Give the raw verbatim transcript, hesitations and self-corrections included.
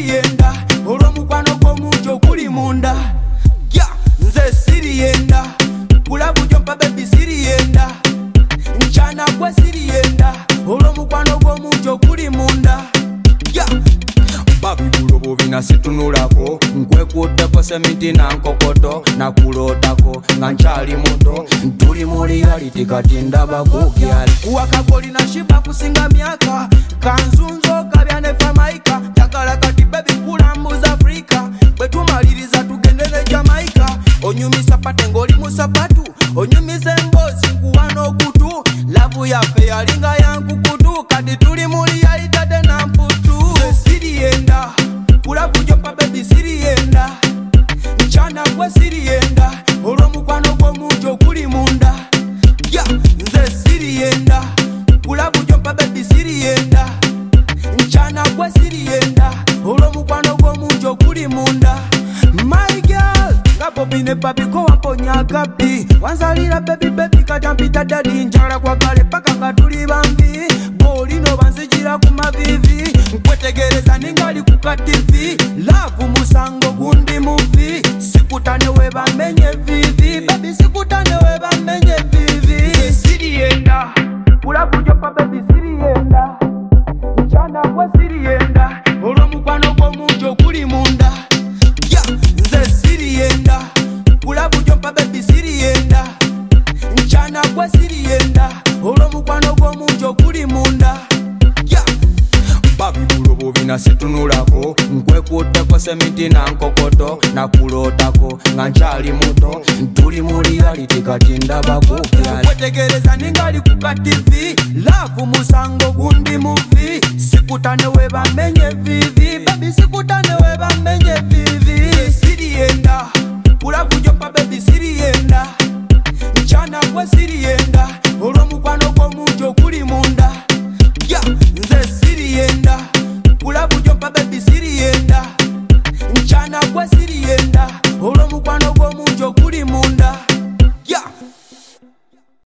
siriyenda olw'omukwano gw'omuntu okuli munda ya nze siriyenda kulabu jompa baby siriyenda nchana gwe siriyenda olw'omukwano gw'omuntu okuli munda ya babi bulobo bina situnulako nkwekuddeko semiti na nkokoto nakulotako nga nkyali muto ntuli mu reality kati ndaba kukyali kuwakagoli na shiba kusinga myaka kanzunzo kabya ne Famaika takala kati baby kulambuza Afrika bwetumaliriza tugende ne Jamaica onyumisa pate ngoli musapatu onyumisa embozi nkuwana okutu lavu yaffe yalinga yankukutu kati tuli mu reality de namputu siriyenda kulabu jompa baby siriyenda nchana gwe siriyenda olw'omukwano gw'omuntu okuli munda ya nze siriyenda kulabu jompa baby siriyenda nchana gwe siriyenda olw'omukwano gw'omuntu okuli munda my girl nga Bobby ne Papi ko wamponya gabi wanzalira baby baby katampita dadi njala kwagale paka nga tuli bambi bolino banzijira ku mavivi nkwetegereza ningali ku ka T V love musango gundi movie sikutane we bamenye vivi baby sikutane we bamenye vivi siriyenda kulabu jompa baby siriyenda nchana gwe siriyenda olw'omukwano gw'omuntu okuli munda ya nze siriyenda kulabu jompa baby siriyenda nchana gwe siriyenda olw'omukwano gw'omuntu okuli munda ya babi bulobo bina situnulako nkwekuddeko semiti na nkokoto nakulotako nga nkyali muto ntuli mu reality kati ndaba kukyali kwetegereza ningali ku ka T V love musango gundi movie sikutane we bamenye vivi baby sikutane we bamenye vivi siriyenda kulabu jompa baby siriyenda nchana gwe siriyenda olw'omukwano gw'omuntu